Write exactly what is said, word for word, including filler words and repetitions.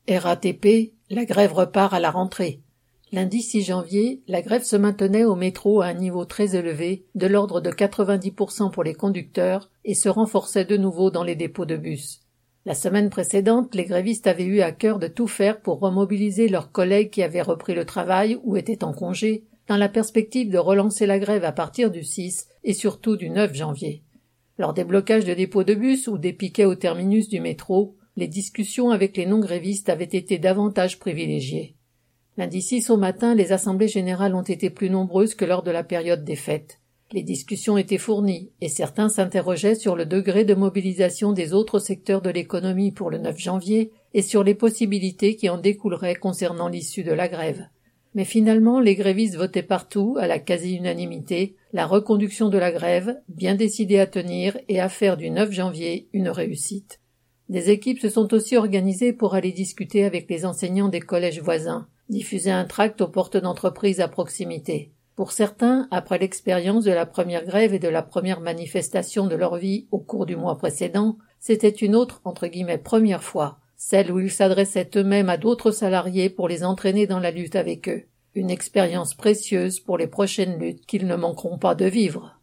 R A T P, la grève repart à la rentrée. Lundi six janvier, la grève se maintenait au métro à un niveau très élevé, de l'ordre de quatre-vingt-dix pour cent pour les conducteurs, et se renforçait de nouveau dans les dépôts de bus. La semaine précédente, les grévistes avaient eu à cœur de tout faire pour remobiliser leurs collègues qui avaient repris le travail ou étaient en congé, dans la perspective de relancer la grève à partir du six et surtout du neuf janvier. Lors des blocages de dépôts de bus ou des piquets au terminus du métro, les discussions avec les non-grévistes avaient été davantage privilégiées. Lundi six au matin, les assemblées générales ont été plus nombreuses que lors de la période des fêtes. Les discussions étaient fournies, et certains s'interrogeaient sur le degré de mobilisation des autres secteurs de l'économie pour le neuf janvier et sur les possibilités qui en découleraient concernant l'issue de la grève. Mais finalement, les grévistes votaient partout, à la quasi-unanimité, la reconduction de la grève, bien décidés à tenir et à faire du neuf janvier une réussite. Des équipes se sont aussi organisées pour aller discuter avec les enseignants des collèges voisins, diffuser un tract aux portes d'entreprises à proximité. Pour certains, après l'expérience de la première grève et de la première manifestation de leur vie au cours du mois précédent, c'était une autre, entre guillemets, première fois, celle où ils s'adressaient eux-mêmes à d'autres salariés pour les entraîner dans la lutte avec eux. Une expérience précieuse pour les prochaines luttes qu'ils ne manqueront pas de vivre.